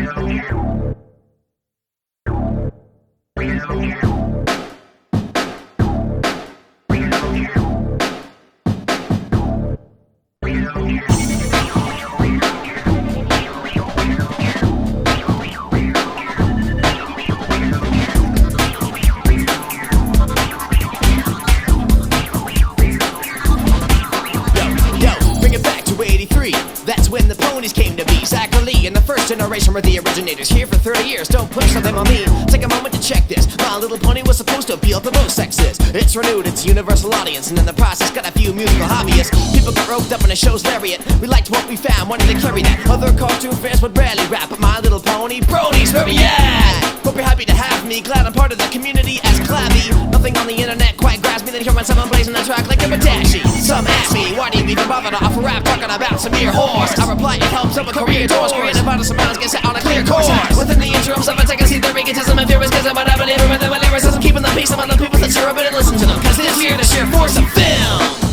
That's when the ponies came to be. Zachary Lee and the first generation were the originators. Here for 30 years, don't push something on me. Take a moment to check this. My Little Pony was supposed to appeal to both sexes. It's renewed, it's universal audience, and in the process got a few musical hobbyists. People got roped up in a show's lariat. We liked what we found, wanted to carry that. Other cartoon fans would rarely rap, but My Little Pony, Bronies, where we at? Hope you're happy to have me. Glad I'm part of the community as Clappy. Nothing on the internet quite grabs me than hearing someone blazing the track like a Badashi. Some ask me, why do you even bother to offer rap talking about some mere horse? I reply, it helps up with career doors. Creative artists and minds get set on a clear course. Within the interim, some I can see the egotism and fear is because I'm a believer in my lyricism. Keeping the peace among the people that cheer up and listen to them. Cause this here to share force of film.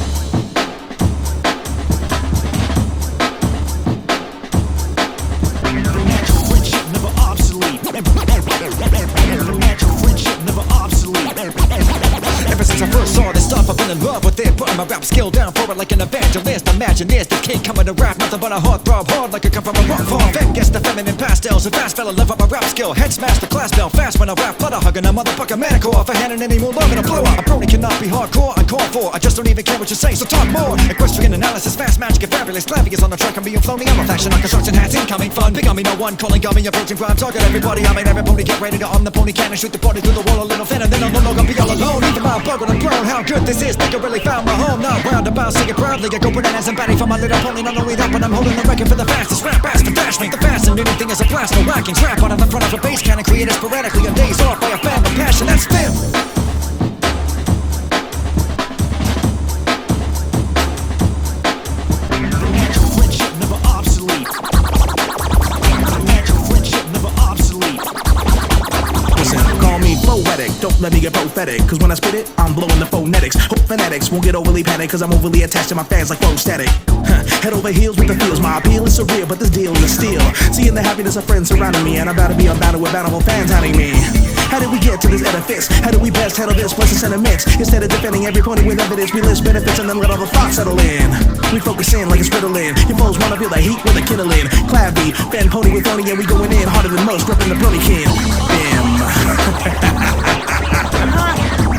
Ever since I first saw this stuff, I've been in love with it. Putting my rap skill down forward like an evangelist. Imagine this, the king coming to rap, nothing but a heartthrob hard like I come from a rock farm. Then gets the feminine pastels, a fast fella live up my rap skill. Head smash the class bell fast when I rap, flutter hugging a motherfucking manicore. For handing any more love and a blow up. A brony cannot be hardcore, uncalled for. I just don't even care what you say, so talk more. Equestrian analysis, fast magic and fabulous. Clavius on the track, I'm being phony. I'm a fashion on construction hats, incoming fun. Big on me, no one calling gummy, approaching crime. Target everybody, I made every pony get ready to arm the pony cannon. Shoot the party through the wall a little thinner, then I'm no longer be all alone. Even my bug when I'm grown, how good this is. Think I really found my home. Not roundabout, sing it proudly. I go bananas and batty for my little pony. Not only that, but I'm holding the record for the fastest rap ass to dash me. The fast and anything is a blast, no racking. Trap out of the front of a bass cannon, created sporadically on days off by a fan with passion. That's film. Don't let me get prophetic, cause when I spit it, I'm blowing the phonetics. Hope fanatics won't get overly panicked, cause I'm overly attached to my fans like flow static. Head over heels with the feels, my appeal is surreal, but this deal is steel. Seeing the happiness of friends surrounding me, and I'm about to be unbounded with bountiful fans hounding me. How did we get to this edifice? How do we best handle this plus the mix? Instead of defending every pony with evidence, we list benefits and then let all the thoughts settle in. We focus in like it's riddling. Your foes wanna feel the heat with a kindling. Clappy, fan pony with pony, and we going in harder than most, repping the pony king. Bam.